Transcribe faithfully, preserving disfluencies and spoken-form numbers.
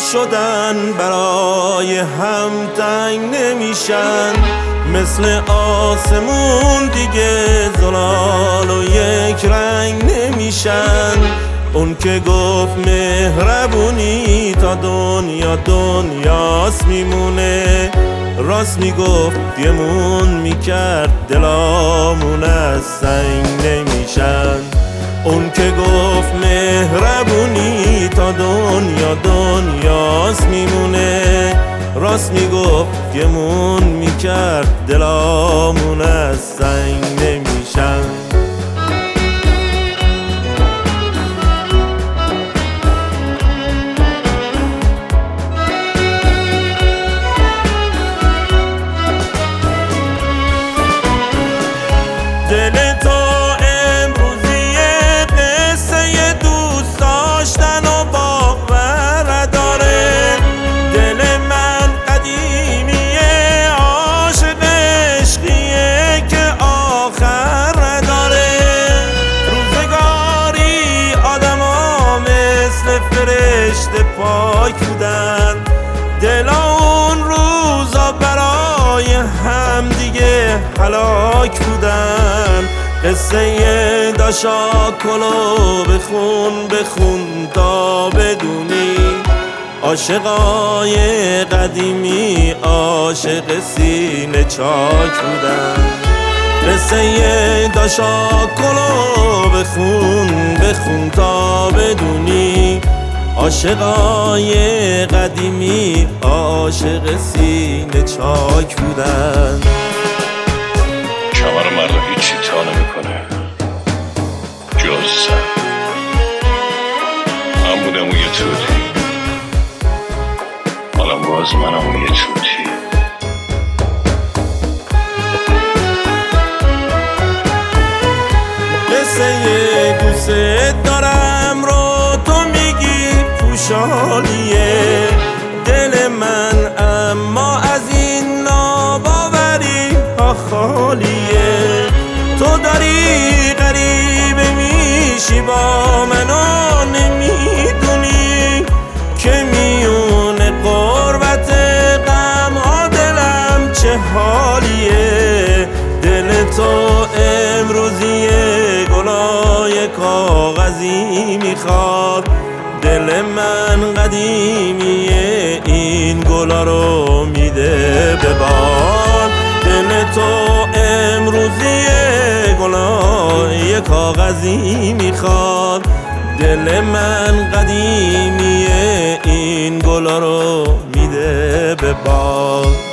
شدن برای هم تنگ نمیشن، مثل آسمون دیگه زلال و یک رنگ نمیشن. اون که گفت مهربونی تا دنیا دنیاست میمونه، راست میگفت گمون میکرد دلامون از سنگ نمیشن. اون که گفت مهربونی تا دنیا دنیاست میمونه، راست میگفت گمون میکرد دلامون از سنگ نمیشن. دل تو امروزی قصه دوست داشتن و باور داره، دل من قدیمیه عاشق عشقیه که آخر داره. روزگاری آدم ها مثل فرشته پاک بودن، دلا اون روزا برای هم دیگه هلاک بودن. قصه داشاکلو بخون بخون تا بدونی، عاشقای قدیمی عاشق سینه چاک بودن. قصه داشاکلو بخون بخون تا بدونی، عاشقای قدیمی عاشق سینه چاک بودن. کمر مرد هیچی تا نمیکنه جز سر، من بودم اون یه توتی، حالا باز منم اون یه توتی. قصه دوست دارم رو تو میگی خوشحالیه دل من، اما از این ناباوری ها خالیه. تو داری غریبه میشی با من و نمیدونی که میونه قربت غم ها دلم چه حالیه. دل تو امروزیه گلای کاغذی میخواد، دل من قدیمیه این گلا رو میده به باد. دل تو امروزیه گلای کاغذی میخواد، دل من قدیمیه این گلا رو میده به باد.